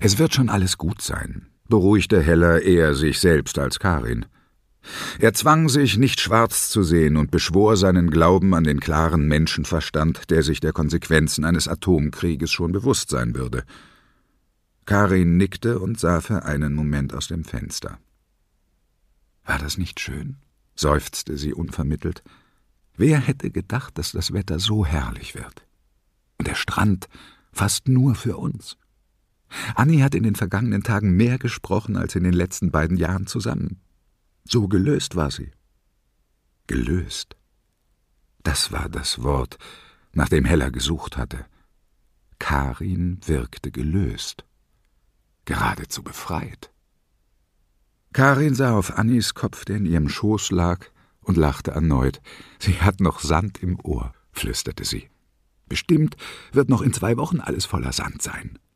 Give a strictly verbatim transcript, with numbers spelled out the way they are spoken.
»Es wird schon alles gut sein«, beruhigte Heller eher sich selbst als Karin. Er zwang sich, nicht schwarz zu sehen und beschwor seinen Glauben an den klaren Menschenverstand, der sich der Konsequenzen eines Atomkrieges schon bewusst sein würde. Karin nickte und sah für einen Moment aus dem Fenster. »War das nicht schön?« seufzte sie unvermittelt. »Wer hätte gedacht, dass das Wetter so herrlich wird? Und der Strand fast nur für uns. Annie hat in den vergangenen Tagen mehr gesprochen als in den letzten beiden Jahren zusammen. So gelöst war sie.« Gelöst. Das war das Wort, nach dem Heller gesucht hatte. Karin wirkte gelöst, geradezu befreit. Karin sah auf Annies Kopf, der in ihrem Schoß lag, und lachte erneut. »Sie hat noch Sand im Ohr«, flüsterte sie. »Bestimmt wird noch in zwei Wochen alles voller Sand sein.